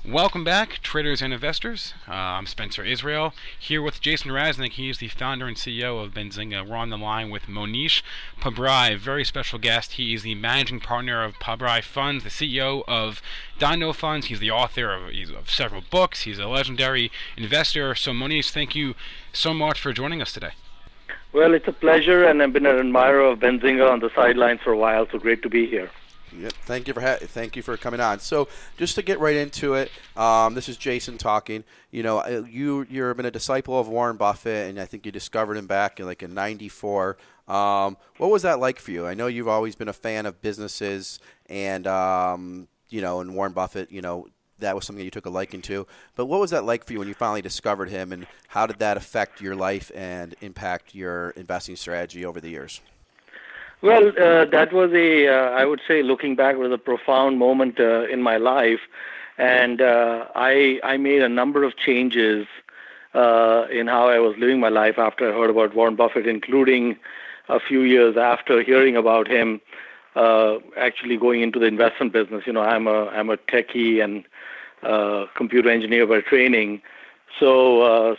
Welcome back, traders and investors. I'm Spencer Israel, here with Jason Raznick. He is the founder and CEO of Benzinga. We're on the line with Monish Pabrai, very special guest. He is the managing partner of Pabrai Funds, the CEO of Dino Funds. He's the author of several books. He's a legendary investor. So, Monish, thank you so much for joining us today. Well, it's a pleasure, and I've been an admirer of Benzinga on the sidelines for a while, so great to be here. Yep. Thank you for coming on. So, just to get right into it, this is Jason talking. You know, you've been a disciple of Warren Buffett, and I think you discovered him back in '94. What was that like for you? I know you've always been a fan of businesses, and and Warren Buffett. That was something you took a liking to. But what was that like for you when you finally discovered him, and how did that affect your life and impact your investing strategy over the years? Well, that was I would say, looking back, was a profound moment in my life. And I made a number of changes in how I was living my life after I heard about Warren Buffett, including a few years after hearing about him actually going into the investment business. I'm a techie and computer engineer by training. So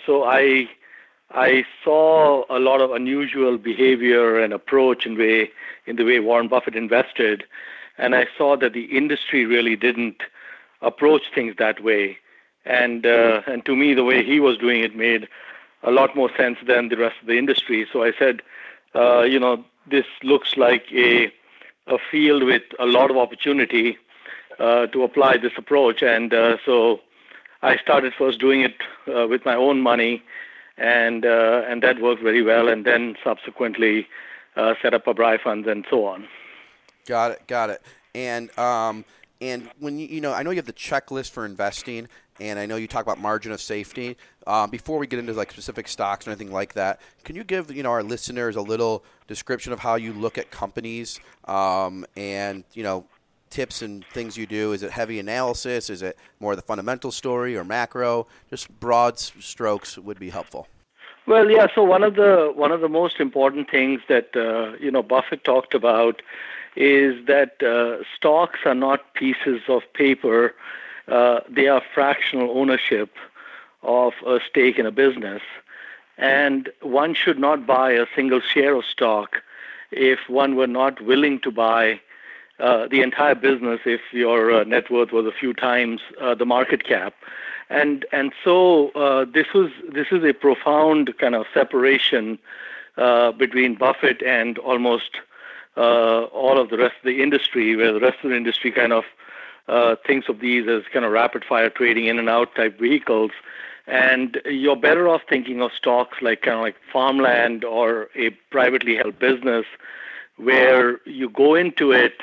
I saw a lot of unusual behavior and approach in the way Warren Buffett invested, and I saw that the industry really didn't approach things that way. And to me, the way he was doing it made a lot more sense than the rest of the industry. So I said, this looks like a field with a lot of opportunity to apply this approach. And so I started first doing it with my own money. And that worked very well, and then subsequently set up Pabrai Funds and so on. Got it. And when I know you have the checklist for investing, and I know you talk about margin of safety. Before we get into specific stocks or anything like that, can you give our listeners a little description of how you look at companies and tips and things you do? Is it heavy analysis? Is it more the fundamental story or macro? Just broad strokes would be helpful. Well, yeah. So one of the most important things that Buffett talked about is that stocks are not pieces of paper. They are fractional ownership of a stake in a business, and one should not buy a single share of stock if one were not willing to buy the entire business if your net worth was a few times the market cap. And so this is a profound kind of separation between Buffett and almost all of the rest of the industry, where the rest of the industry kind of thinks of these as kind of rapid fire trading in and out type vehicles. And you're better off thinking of stocks like farmland or a privately held business, where you go into it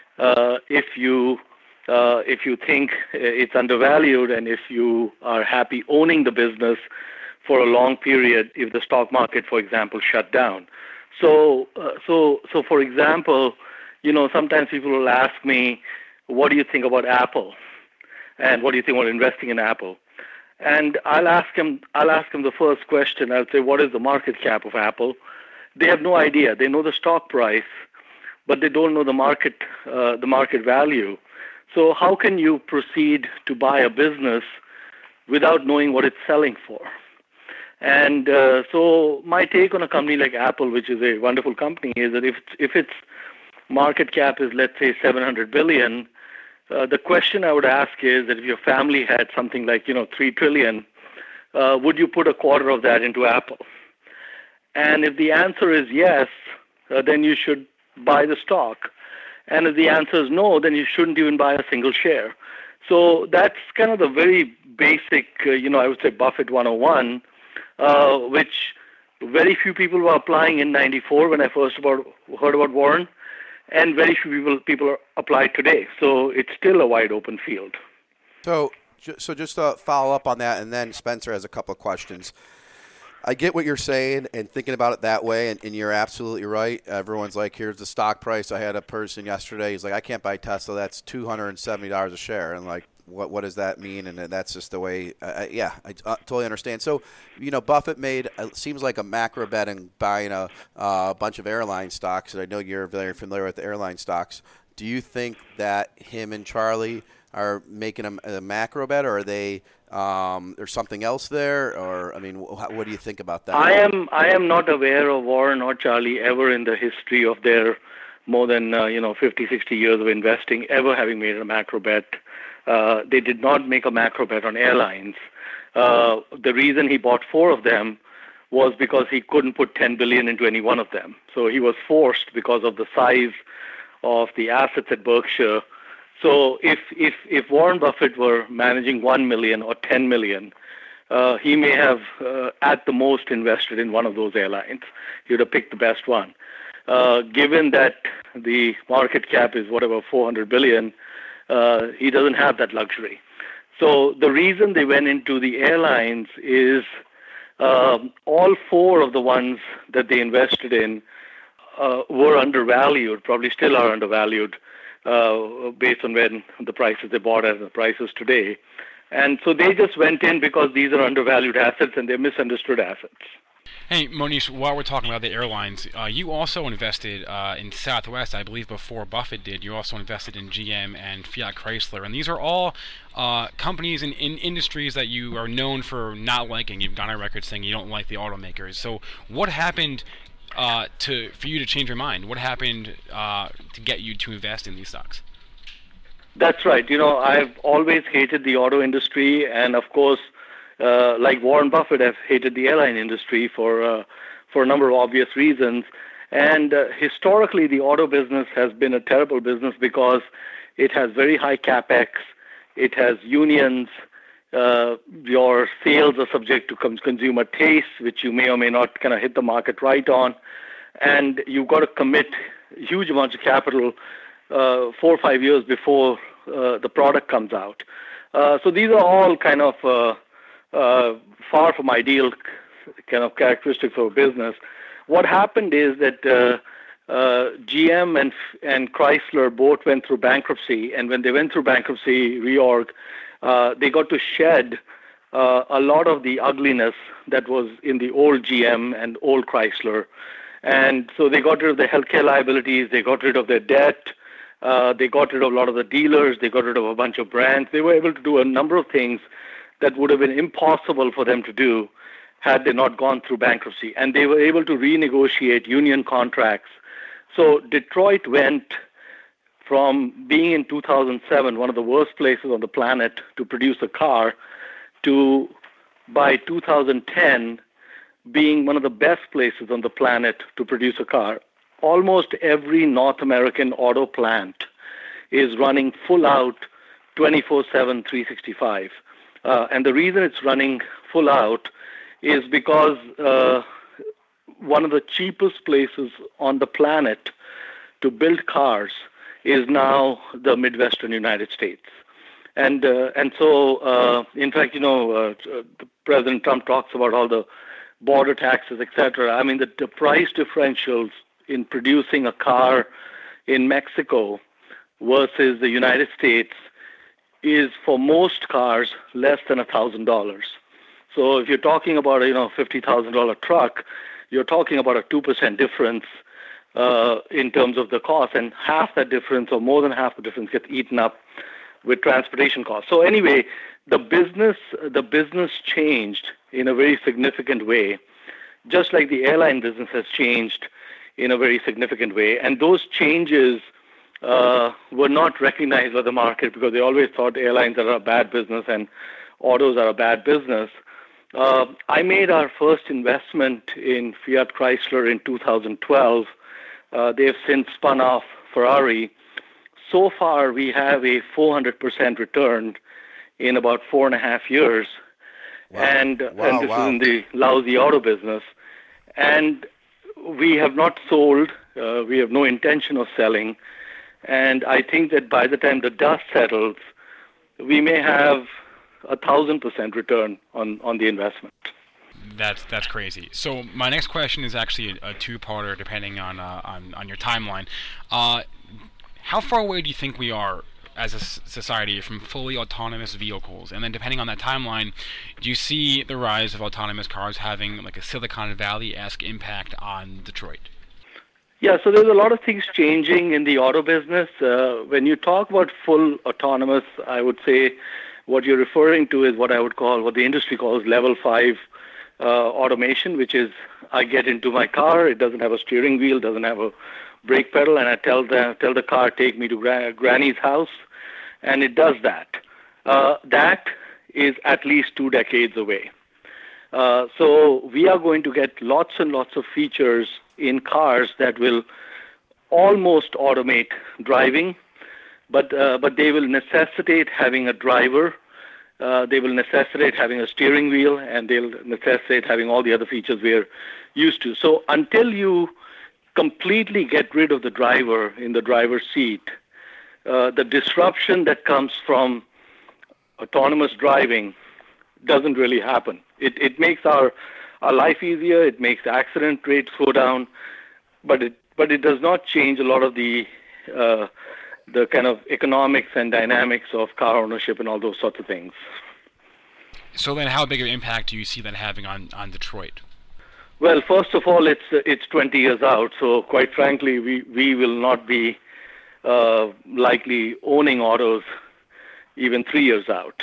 if you think it's undervalued, and if you are happy owning the business for a long period, if the stock market, for example, shut down. So for example, sometimes people will ask me, what do you think about Apple? And what do you think about investing in Apple? And I'll ask them the first question. I'll say, what is the market cap of Apple? They have no idea. They know the stock price, but they don't know the market value. So how can you proceed to buy a business without knowing what it's selling for? And so my take on a company like Apple, which is a wonderful company, is that if its market cap is, let's say, $700 billion, the question I would ask is that if your family had something like $3 trillion, would you put a quarter of that into Apple? And if the answer is yes, then you should buy the stock. And if the answer is no, then you shouldn't even buy a single share. So that's kind of the very basic, I would say Buffett 101, which very few people were applying in '94 when I first heard about Warren, and very few people are applied today. So it's still a wide open field. So just to follow up on that, and then Spencer has a couple of questions. I get what you're saying and thinking about it that way, and you're absolutely right. Everyone's like, here's the stock price. I had a person yesterday, he's like, I can't buy Tesla. That's $270 a share. And like, what does that mean? And that's just the way, I totally understand. So, Buffett made, it seems like a macro bet in buying a bunch of airline stocks. And I know you're very familiar with the airline stocks. Do you think that him and Charlie are making a macro bet, or are they there's something else there, or I mean, what do you think about that? I am not aware of Warren or Charlie ever in the history of their more than 50, 60 years of investing ever having made a macro bet. They did not make a macro bet on airlines. The reason he bought 4 of them was because he couldn't put $10 billion into any one of them. So he was forced because of the size of the assets at Berkshire. So if Warren Buffett were managing $1 million or $10 million, he may have at the most invested in one of those airlines. He would have picked the best one. Given that the market cap is whatever $400 billion, he doesn't have that luxury. So the reason they went into the airlines is all 4 of the ones that they invested in were undervalued, probably still are undervalued based on when the prices they bought at and the prices today. And so they just went in because these are undervalued assets and they're misunderstood assets. Hey, Monish, while we're talking about the airlines, you also invested in Southwest, I believe, before Buffett did. You also invested in GM and Fiat Chrysler. And these are all companies in industries that you are known for not liking. You've gone on record saying you don't like the automakers. So what happened for you to change your mind? What happened to get you to invest in these stocks? That's right. I've always hated the auto industry, and of course, like Warren Buffett, I've hated the airline industry for a number of obvious reasons. And historically, the auto business has been a terrible business because it has very high capex, it has unions, your sales are subject to consumer taste, which you may or may not kind of hit the market right on, and you've got to commit huge amounts of capital 4 or 5 years before the product comes out. So these are all kind of far from ideal kind of characteristics of a business. What happened is that GM and Chrysler both went through bankruptcy, and when they went through bankruptcy reorg, they got to shed a lot of the ugliness that was in the old GM and old Chrysler. And so they got rid of the healthcare liabilities, they got rid of their debt, they got rid of a lot of the dealers, they got rid of a bunch of brands. They were able to do a number of things that would have been impossible for them to do had they not gone through bankruptcy. And they were able to renegotiate union contracts. So Detroit went from being in 2007 one of the worst places on the planet to produce a car to, by 2010, being one of the best places on the planet to produce a car. Almost every North American auto plant is running full out 24/7, 365. And the reason it's running full out is because one of the cheapest places on the planet to build cars is now the Midwestern United States. And so, in fact, President Trump talks about all the border taxes, etc. I mean, the price differentials in producing a car in Mexico versus the United States is, for most cars, less than $1,000. So if you're talking about a $50,000 truck, you're talking about a 2% difference in terms of the cost, and half that difference, or more than half the difference, gets eaten up with transportation costs. So anyway, the business changed in a very significant way, just like the airline business has changed in a very significant way. And those changes were not recognized by the market because they always thought airlines are a bad business and autos are a bad business. I made our first investment in Fiat Chrysler in 2012. They have since spun off Ferrari. So far, we have a 400% return in about 4.5 years. Wow. And this is in the lousy auto business. And we have not sold. We have no intention of selling. And I think that by the time the dust settles, we may have 1,000% return on the investment. That's crazy. So my next question is actually a two-parter, depending on your timeline. How far away do you think we are as a society from fully autonomous vehicles? And then depending on that timeline, do you see the rise of autonomous cars having like a Silicon Valley-esque impact on Detroit? Yeah, so there's a lot of things changing in the auto business. When you talk about full autonomous, I would say what you're referring to is what I would call, what the industry calls level 5 automation, which is I get into my car, it doesn't have a steering wheel, doesn't have a brake pedal, and I tell the car, take me to Granny's house, and it does that. That is at least 2 decades away. So we are going to get lots and lots of features in cars that will almost automate driving, but they will necessitate having a driver. They will necessitate having a steering wheel, and they'll necessitate having all the other features we're used to. So until you completely get rid of the driver in the driver's seat, the disruption that comes from autonomous driving doesn't really happen. It makes our life easier. It makes accident rates go down, but it does not change a lot of the kind of economics and dynamics of car ownership and all those sorts of things. So then, how big of an impact do you see that having on Detroit? Well, first of all, it's 20 years out. So quite frankly, we will not be likely owning autos even 3 years out.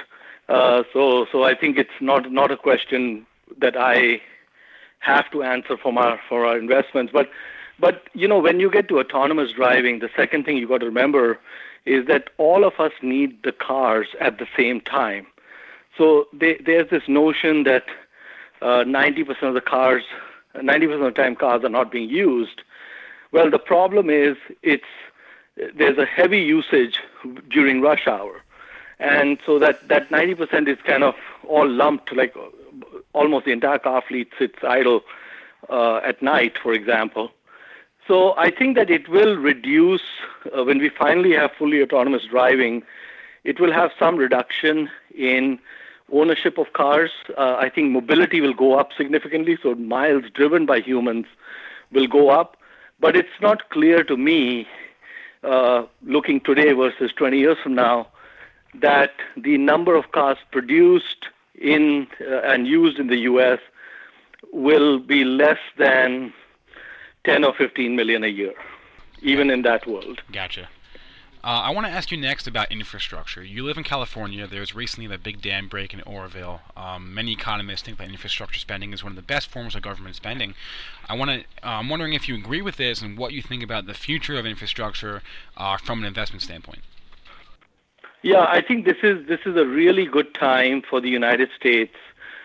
So I think it's not a question that I have to answer for our investments. But you know, when you get to autonomous driving, the second thing you got to remember is that all of us need the cars at the same time. So there's this notion that 90% of the cars, 90% of the time cars are not being used. Well, the problem is there's a heavy usage during rush hour. And so that 90% is kind of all lumped, like almost the entire car fleet sits idle at night, for example. So I think that it will reduce, when we finally have fully autonomous driving, it will have some reduction in ownership of cars. I think mobility will go up significantly, so miles driven by humans will go up. But it's not clear to me, looking today versus 20 years from now, that the number of cars produced in and used in the U.S. will be less than 10 or 15 million a year, even in that world. Gotcha. I want to ask you next about infrastructure. You live in California. There's recently the big dam break in Oroville. Many economists think that infrastructure spending is one of the best forms of government spending. I'm wondering if you agree with this and what you think about the future of infrastructure from an investment standpoint. Yeah, I think this is a really good time for the United States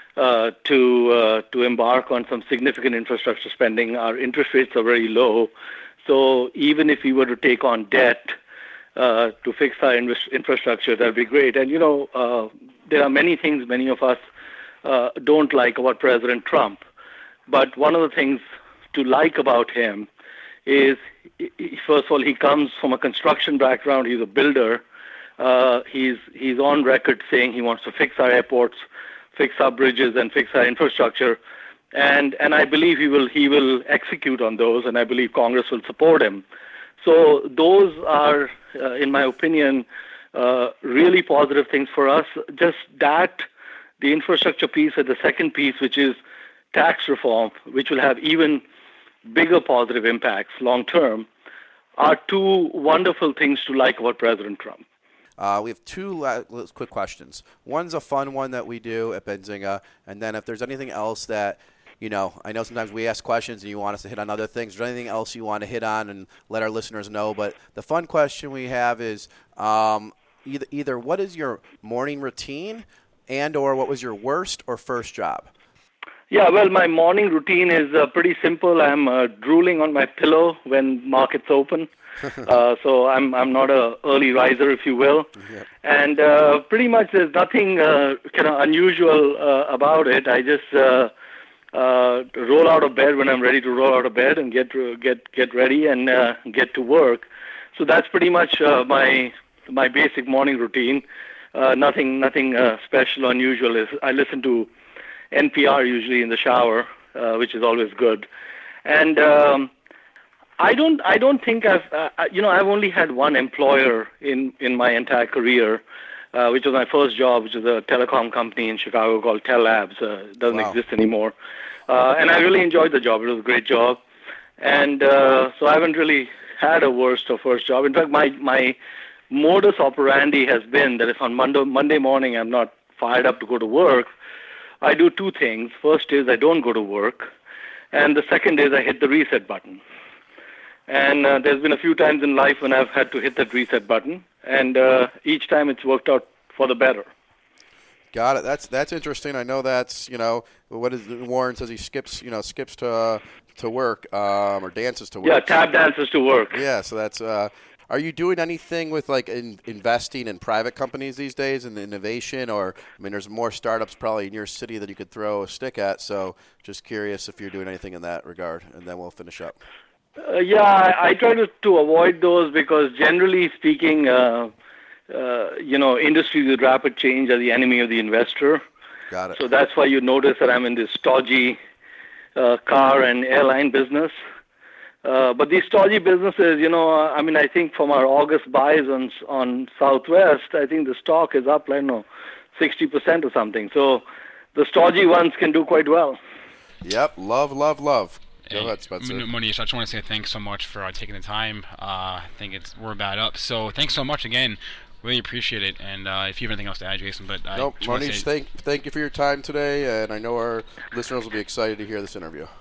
to embark on some significant infrastructure spending. Our interest rates are very low, so even if we were to take on debt to fix our infrastructure, that'd be great. And you know, there are many things many of us don't like about President Trump, but one of the things to like about him is, first of all, he comes from a construction background. He's a builder. He's on record saying he wants to fix our airports, fix our bridges, and fix our infrastructure, and I believe he will execute on those, and I believe Congress will support him. So those are, in my opinion, really positive things for us. Just that, the infrastructure piece, and the second piece, which is tax reform, which will have even bigger positive impacts long term, are two wonderful things to like about President Trump. We have two quick questions. One's a fun one that we do at Benzinga, and then if there's anything else that, you know, I know sometimes we ask questions and you want us to hit on other things. Is there anything else you want to hit on and let our listeners know? But the fun question we have is either what is your morning routine and or what was your worst or first job? Yeah, well, my morning routine is pretty simple. I'm drooling on my pillow when markets open. So I'm not a early riser, if you will. Yep. And pretty much there's nothing kind of unusual about it. I just roll out of bed when I'm ready to roll out of bed and get ready and get to work. So that's pretty much my basic morning routine. Nothing special or unusual. I listen to NPR usually in the shower, which is always good. And I don't think I've only had one employer in my entire career, which was my first job, which is a telecom company in Chicago called Tell Labs. It doesn't exist anymore. And I really enjoyed the job. It was a great job. And so I haven't really had a worst or first job. In fact, my modus operandi has been that if on Monday morning I'm not fired up to go to work, I do two things. First is I don't go to work, and the second is I hit the reset button. And there's been a few times in life when I've had to hit that reset button, and each time it's worked out for the better. Got it. That's interesting. I know that's what is Warren says he skips to work or dances to work. Yeah, tap dances to work. Yeah, so that's. Are you doing anything with like investing in private companies these days and innovation? Or I mean, there's more startups probably in your city that you could throw a stick at. So just curious if you're doing anything in that regard, and then we'll finish up. Yeah, I try to avoid those because generally speaking, industries with rapid change are the enemy of the investor. Got it. So that's why you notice that I'm in this stodgy car and airline business. But these stodgy businesses, I think from our August buys on Southwest, I think the stock is up, 60% or something. So the stodgy ones can do quite well. Yep, love. Go ahead, Spencer. Monish, I just want to say thanks so much for taking the time. I think we're about up. So thanks so much again. Really appreciate it. And if you have anything else to add, Jason, but nope, Monish, thank you for your time today, and I know our listeners will be excited to hear this interview.